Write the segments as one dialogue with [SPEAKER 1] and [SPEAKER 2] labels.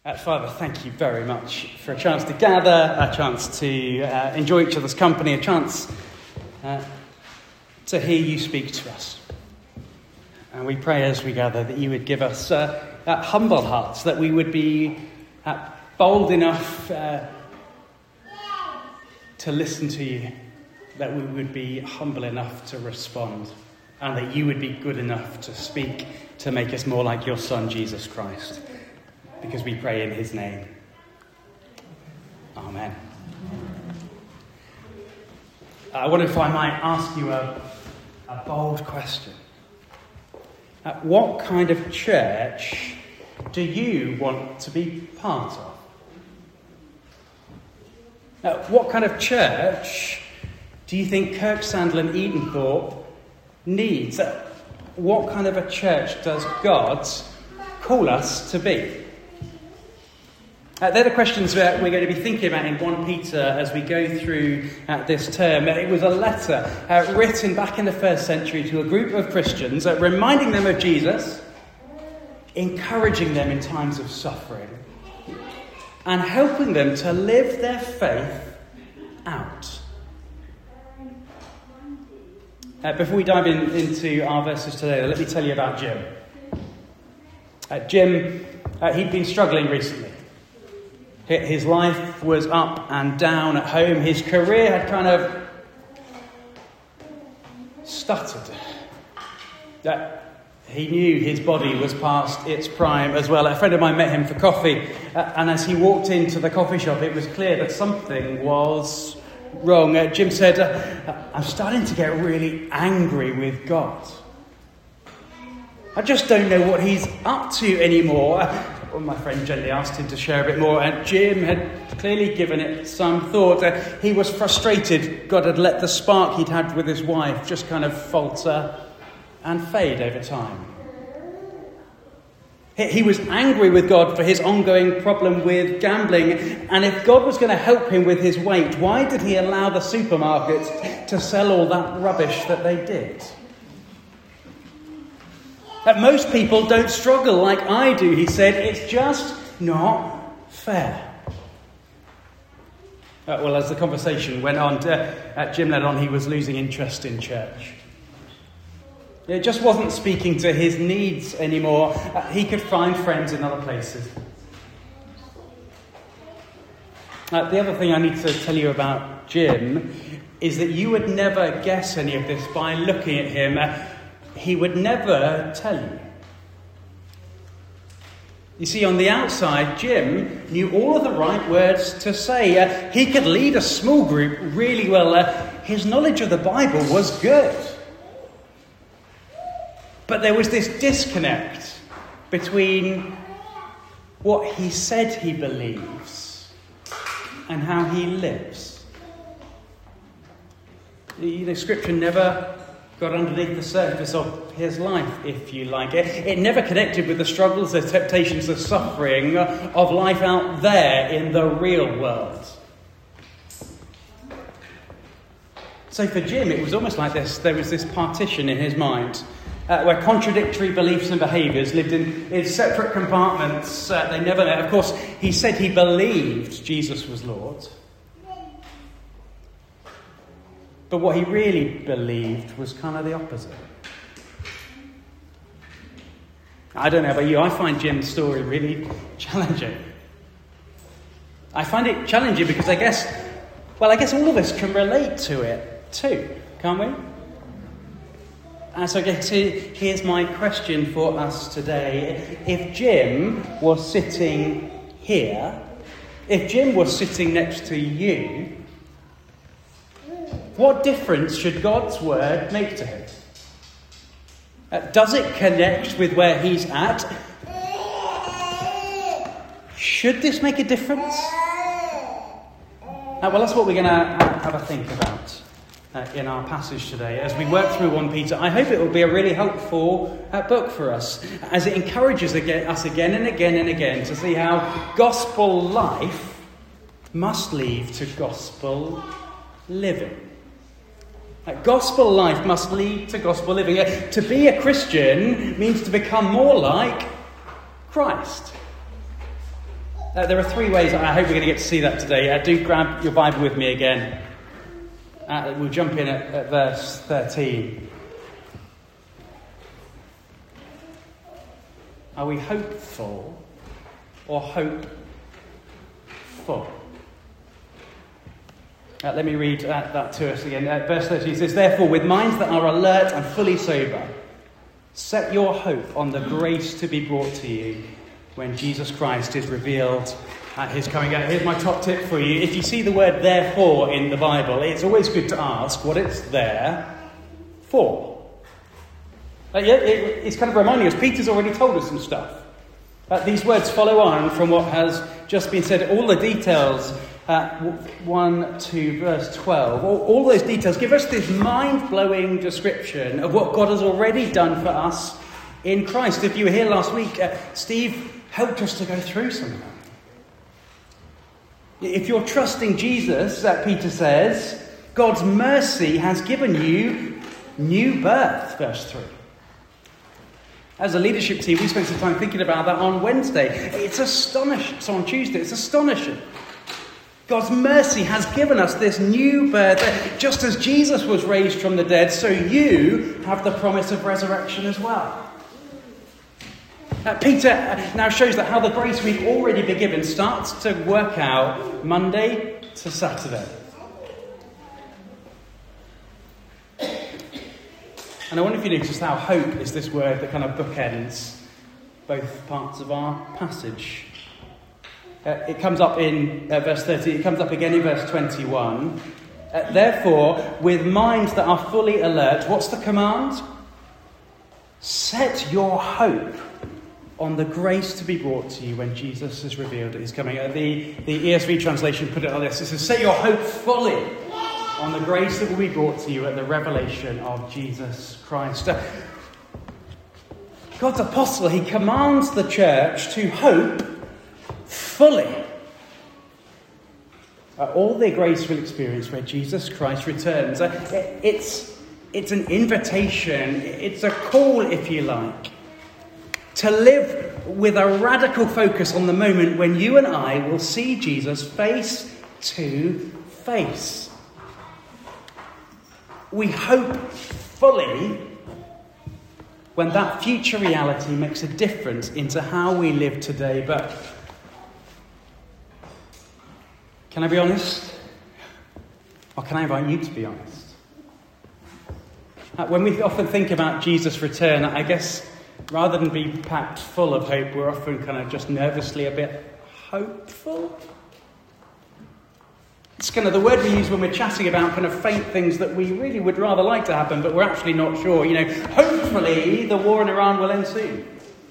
[SPEAKER 1] Father, thank you very much for a chance to gather, a chance to enjoy each other's company, a chance to hear you speak to us. And we pray as we gather that you would give us humble hearts, that we would be bold enough to listen to you, that we would be humble enough to respond, and that you would be good enough to speak to make us more like your Son, Jesus Christ. Because we pray in his name. Amen. I wonder if I might ask you a bold question. What kind of church do you want to be part of? What kind of church do you think Kirk Sandland Edenthorpe needs? What kind of a church does God call us to be? They're the questions that we're going to be thinking about in 1 Peter as we go through this term. It was a letter written back in the first century to a group of Christians, reminding them of Jesus, encouraging them in times of suffering, and helping them to live their faith out. Before we dive into our verses today, let me tell you about Jim. Jim, he'd been struggling recently. His life was up and down at home. His career had kind of stuttered. He knew his body was past its prime as well. A friend of mine met him for coffee, and as he walked into the coffee shop, it was clear that something was wrong. Jim said, I'm starting to get really angry with God. I just don't know what he's up to anymore. Well, my friend gently asked him to share a bit more, and Jim had clearly given it some thought. He was frustrated. God had let the spark he'd had with his wife just kind of falter and fade over time. He was angry with God for his ongoing problem with gambling, and if God was going to help him with his weight, why did he allow the supermarkets to sell all that rubbish that they did? That most people don't struggle like I do, he said. It's just not fair. Well, as the conversation went on, Jim led on, he was losing interest in church. It just wasn't speaking to his needs anymore. He could find friends in other places. The other thing I need to tell you about Jim is that you would never guess any of this by looking at him. He would never tell you. You see, on the outside, Jim knew all of the right words to say. He could lead a small group really well. His knowledge of the Bible was good. But there was this disconnect between what he said he believes and how he lives. The Scripture never got underneath the surface of his life, if you like. It never connected with the struggles, the temptations, the suffering of life out there in the real world. So for Jim, it was almost like this. There was this partition in his mind where contradictory beliefs and behaviours lived in separate compartments. They never met. Of course, he said he believed Jesus was Lord. But what he really believed was kind of the opposite. I don't know about you, I find Jim's story really challenging. I find it challenging because I guess all of us can relate to it too, can't we? And so I guess here's my question for us today. If Jim was sitting here, if Jim was sitting next to you, what difference should God's word make to him? Does it connect with where he's at? Should this make a difference? Well, that's what we're going to have a think about in our passage today as we work through 1 Peter. I hope it will be a really helpful book for us as it encourages us again and again and again to see how gospel life must lead to gospel living. Gospel life must lead to gospel living. To be a Christian means to become more like Christ. There are three ways I hope we're going to get to see that today. Do grab your Bible with me again. We'll jump in at verse 13. Are we hopeful or hopeful? Let me read that to us again. Verse 13 says, "Therefore, with minds that are alert and fully sober, set your hope on the grace to be brought to you when Jesus Christ is revealed at his coming." Here's my top tip for you. If you see the word "therefore" in the Bible, it's always good to ask what it's there for. It's kind of reminding us. Peter's already told us some stuff. These words follow on from what has just been said. All the details, 1 to verse 12, all those details give us this mind-blowing description of what God has already done for us in Christ. If you were here last week, Steve helped us to go through some of that. If you're trusting Jesus, Peter says, God's mercy has given you new birth, verse 3. As a leadership team, we spent some time thinking about that on Wednesday. It's astonishing. So on Tuesday, it's astonishing. God's mercy has given us this new birth. Just as Jesus was raised from the dead, so you have the promise of resurrection as well. Peter now shows that how the grace we've already been given starts to work out Monday to Saturday. And I wonder if you notice how hope is this word that kind of bookends both parts of our passage. It comes up in verse 30, it comes up again in verse 21. Therefore, with minds that are fully alert, what's the command? Set your hope on the grace to be brought to you when Jesus is revealed at his coming. The ESV translation put it like this. It says, set your hope fully on the grace that will be brought to you at the revelation of Jesus Christ. God's apostle, he commands the church to hope fully. All their grace will experience where Jesus Christ returns. It's an invitation. It's a call, if you like, to live with a radical focus on the moment when you and I will see Jesus face to face. We hope fully when that future reality makes a difference into how we live today. But can I be honest? Or can I invite you to be honest? When we often think about Jesus' return, I guess rather than be packed full of hope, we're often kind of just nervously a bit hopeful. It's kind of the word we use when we're chatting about kind of faint things that we really would rather like to happen, but we're actually not sure. Hopefully the war in Iran will end soon.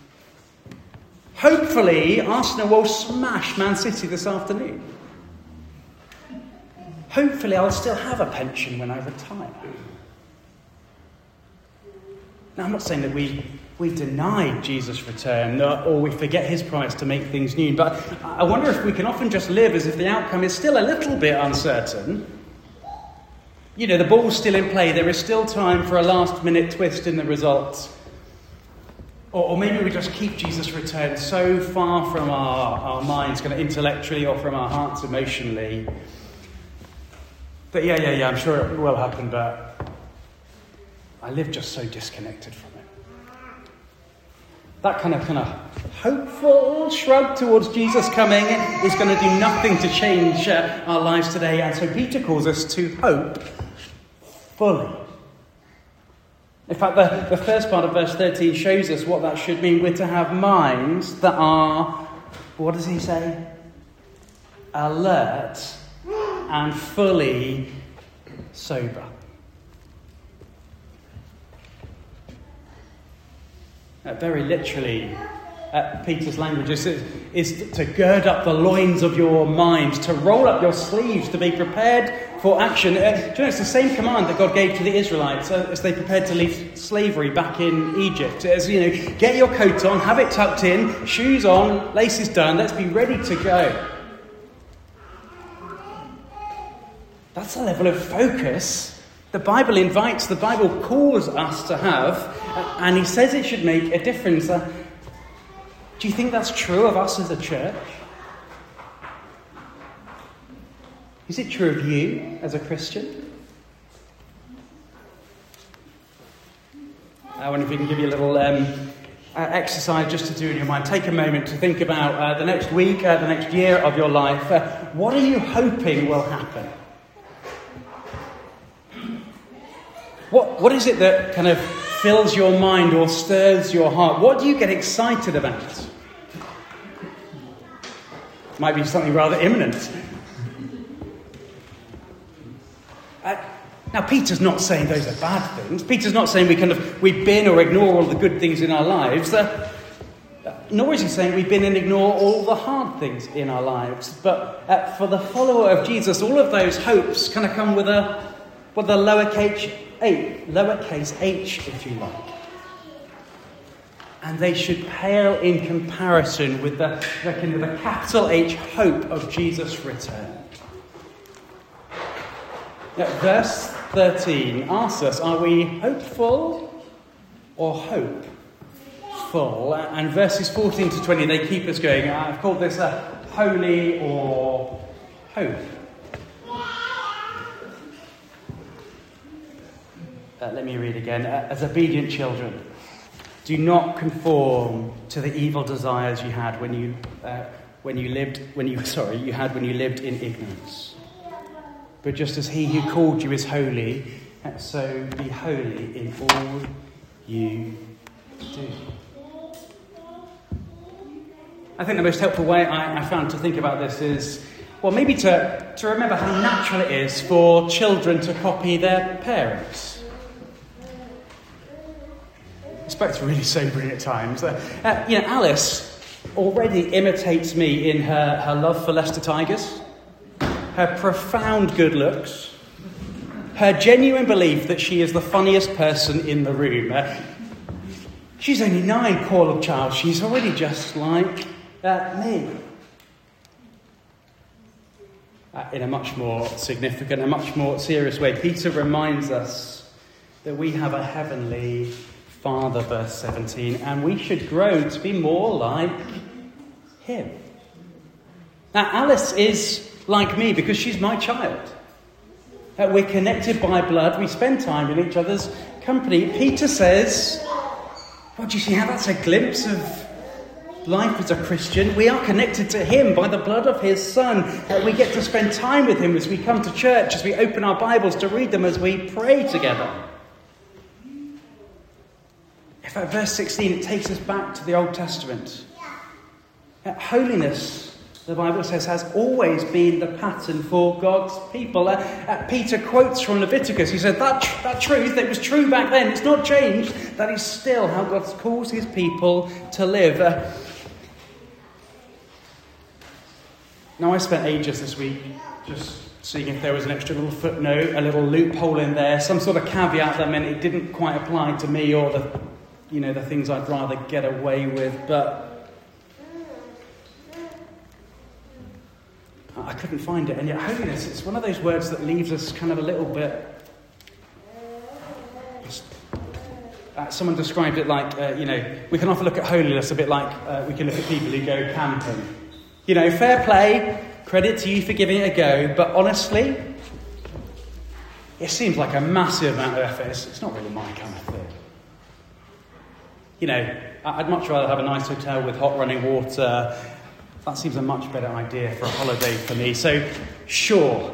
[SPEAKER 1] Hopefully Arsenal will smash Man City this afternoon. Hopefully I'll still have a pension when I retire. Now, I'm not saying that we deny Jesus' return or we forget his promise to make things new, but I wonder if we can often just live as if the outcome is still a little bit uncertain. The ball's still in play. There is still time for a last-minute twist in the results. Or maybe we just keep Jesus' return so far from our minds, kind of intellectually, or from our hearts emotionally, that I'm sure it will happen, but I live just so disconnected from it. That kind of hopeful shrug towards Jesus coming is going to do nothing to change our lives today. And so Peter calls us to hope fully. In fact, the first part of verse 13 shows us what that should mean. We're to have minds that are, what does he say? Alert and fully sober. Very literally, Peter's language is to gird up the loins of your mind, to roll up your sleeves, to be prepared for action. It's the same command that God gave to the Israelites as they prepared to leave slavery back in Egypt. As get your coat on, have it tucked in, shoes on, laces done, let's be ready to go. That's a level of focus the Bible invites, the Bible calls us to have, and he says it should make a difference. Do you think that's true of us as a church? Is it true of you as a Christian? I wonder if we can give you a little exercise just to do in your mind. Take a moment to think about the next week, the next year of your life. What are you hoping will happen? What is it that kind of fills your mind or stirs your heart? What do you get excited about? Might be something rather imminent. Now, Peter's not saying those are bad things. Peter's not saying we bin or ignore all the good things in our lives. Nor is he saying we bin and ignore all the hard things in our lives. But for the follower of Jesus, all of those hopes kind of come with a lowercase h, if you like. And they should pale in comparison with the capital H hope of Jesus' return. Now, verse 13 asks us, are we hopeful or hopeful? And verses 14 to 20, they keep us going. I've called this a holy or hope. Let me read again. As obedient children, do not conform to the evil desires you had when you lived in ignorance. But just as he who called you is holy, so be holy in all you do. I think the most helpful way I found to think about this is, well, maybe to remember how natural it is for children to copy their parents. It's both really sobering at times. Alice already imitates me in her love for Leicester Tigers, her profound good looks, her genuine belief that she is the funniest person in the room. She's only 9, poor little child. She's already just like me. In a much more significant, a much more serious way, Peter reminds us that we have a heavenly Father, verse 17, and we should grow to be more like him. Now, Alice is like me because she's my child. We're connected by blood. We spend time in each other's company. Peter says, well, do you see how that's a glimpse of life as a Christian? We are connected to him by the blood of his Son. We get to spend time with him as we come to church, as we open our Bibles to read them, as we pray together. In fact, verse 16, it takes us back to the Old Testament. Holiness, the Bible says, has always been the pattern for God's people. Peter quotes from Leviticus. He said, that truth, that was true back then, it's not changed. That is still how God calls his people to live. Now, I spent ages this week just seeing if there was an extra little footnote, a little loophole in there, some sort of caveat that meant it didn't quite apply to me or the things I'd rather get away with, but I couldn't find it. And yet holiness, it's one of those words that leaves us kind of a little bit... someone described it like, we can often look at holiness a bit like we can look at people who go camping. Fair play, credit to you for giving it a go, but honestly, it seems like a massive amount of effort. It's not really my kind of thing. I'd much rather have a nice hotel with hot running water. That seems a much better idea for a holiday for me. So, sure,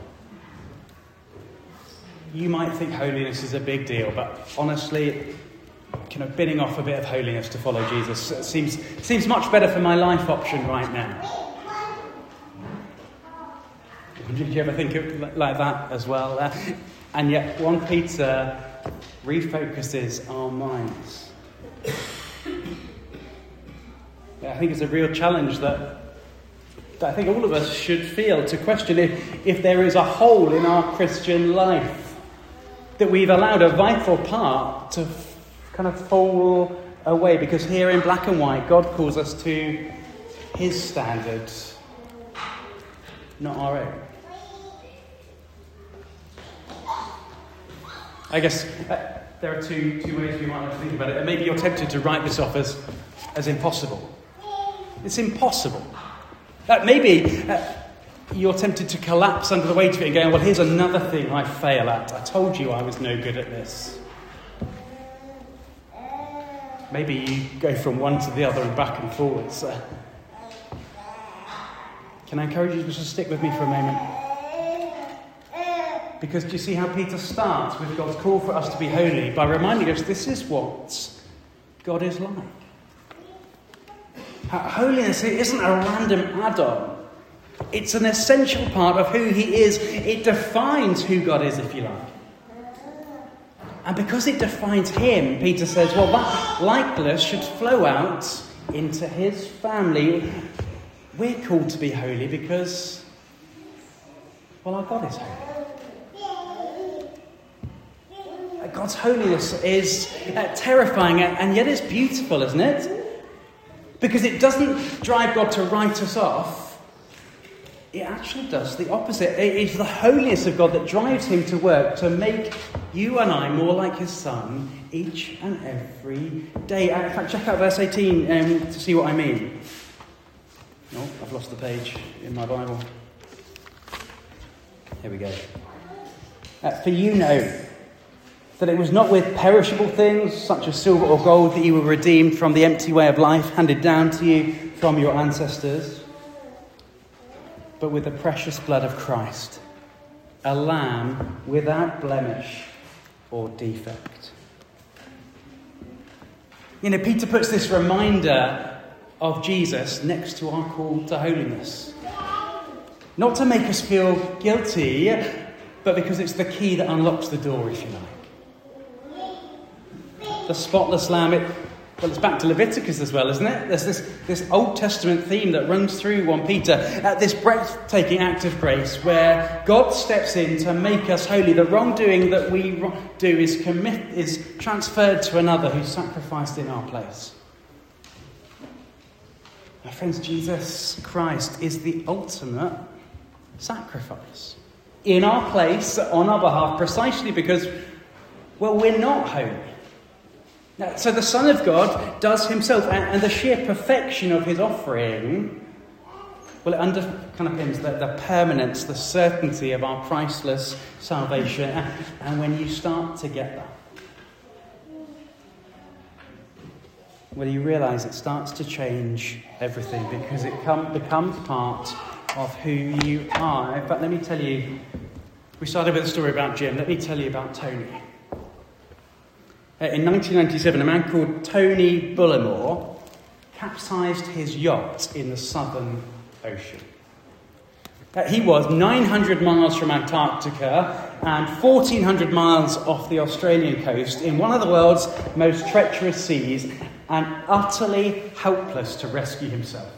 [SPEAKER 1] you might think holiness is a big deal, but honestly, kind of binning off a bit of holiness to follow Jesus seems much better for my life option right now. Did you ever think of like that as well? And yet, 1 Peter refocuses our minds. I think it's a real challenge that I think all of us should feel, to question if there is a hole in our Christian life, that we've allowed a vital part to kind of fall away, because here in black and white, God calls us to his standards, not our own. I guess there are two ways we might like to think about it. And maybe you're tempted to write this off as impossible. It's impossible. Maybe you're tempted to collapse under the weight of it and going, well, here's another thing I fail at. I told you I was no good at this. Maybe you go from one to the other and back and forwards. Can I encourage you to just stick with me for a moment? Because do you see how Peter starts with God's call for us to be holy by reminding us this is what God is like. Holiness isn't a random add-on. It's an essential part of who he is. It defines who God is, if you like. And because it defines him, Peter says, well, that likeness should flow out into his family. We're called to be holy because, well, our God is holy. God's holiness is terrifying, and yet it's beautiful, isn't it? Because it doesn't drive God to write us off. It actually does the opposite. It is the holiness of God that drives him to work to make you and I more like his Son each and every day. In fact, check out verse 18 to see what I mean. No, I've lost the page in my Bible. Here we go. For you know that it was not with perishable things, such as silver or gold, that you were redeemed from the empty way of life handed down to you from your ancestors, but with the precious blood of Christ, a lamb without blemish or defect. You know, Peter puts this reminder of Jesus next to our call to holiness. Not to make us feel guilty, but because it's the key that unlocks the door, if you like. The spotless lamb, it's back to Leviticus as well, isn't it? There's this Old Testament theme that runs through 1 Peter. This breathtaking act of grace where God steps in to make us holy. The wrongdoing that we do is transferred to another who's sacrificed in our place. My friends, Jesus Christ is the ultimate sacrifice. In our place, on our behalf, precisely because, well, we're not holy. Now, so the Son of God does himself, and the sheer perfection of his offering, well, it underpins the permanence, the certainty of our priceless salvation. And when you start to get that, well, you realise it starts to change everything because it becomes part of who you are. In fact, let me tell you, we started with a story about Jim. Let me tell you about Tony. In 1997, a man called Tony Bullimore capsized his yacht in the Southern Ocean. He was 900 miles from Antarctica and 1,400 miles off the Australian coast in one of the world's most treacherous seas and utterly helpless to rescue himself.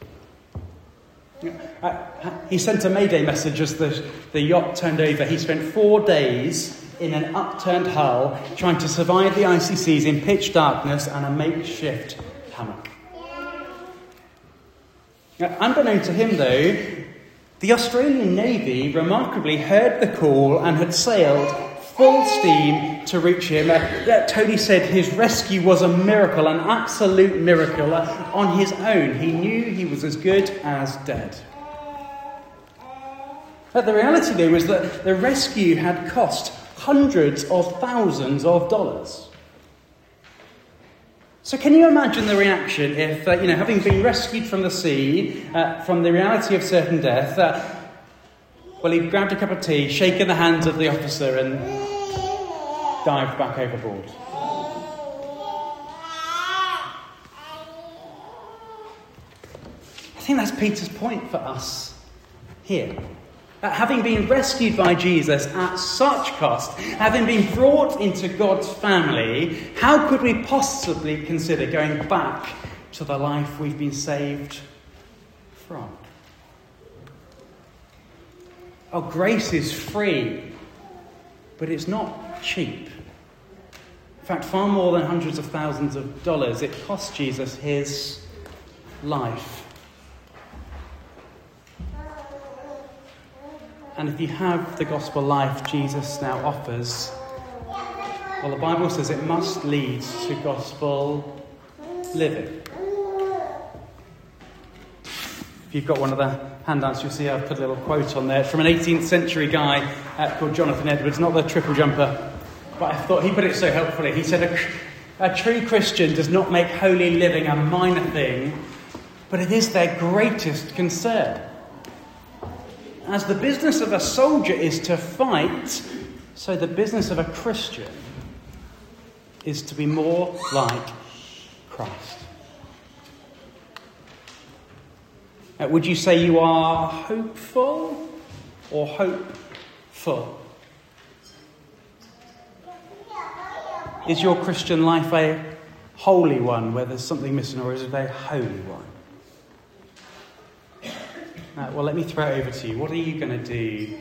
[SPEAKER 1] He sent a mayday message as the yacht turned over. He spent 4 days in an upturned hull, trying to survive the icy seas in pitch darkness and a makeshift hammock. Now, unbeknown to him, though, the Australian Navy remarkably heard the call and had sailed full steam to reach him. Tony said his rescue was a miracle, an absolute miracle. On his own, he knew he was as good as dead. But the reality, though, was that the rescue had cost hundreds of thousands of dollars. So can you imagine the reaction if, having been rescued from the sea, from the reality of certain death, he grabbed a cup of tea, shaken the hands of the officer and dived back overboard. I think that's Peter's point for us here. Having been rescued by Jesus at such cost, having been brought into God's family, how could we possibly consider going back to the life we've been saved from? Oh, grace is free, but it's not cheap. In fact, far more than hundreds of thousands of dollars, it cost Jesus his life. And if you have the gospel life Jesus now offers, well, the Bible says it must lead to gospel living. If If you've got one of the handouts, you'll see I've put a little quote on there. It's from an 18th century guy called Jonathan Edwards, not the triple jumper. But I thought he put it so helpfully. He said, a true Christian does not make holy living a minor thing, but it is their greatest concern. As the business of a soldier is to fight, so the business of a Christian is to be more like Christ. Would you say you are hopeful or hopeful? Is your Christian life a holy one where there's something missing, or is it a holy one? Well, let me throw it over to you. What are you going to do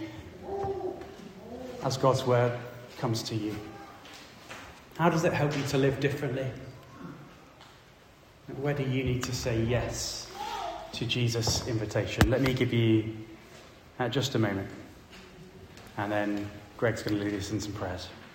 [SPEAKER 1] as God's word comes to you? How does it help you to live differently? Where do you need to say yes to Jesus' invitation? Let me give you just a moment. And then Greg's going to lead us in some prayers.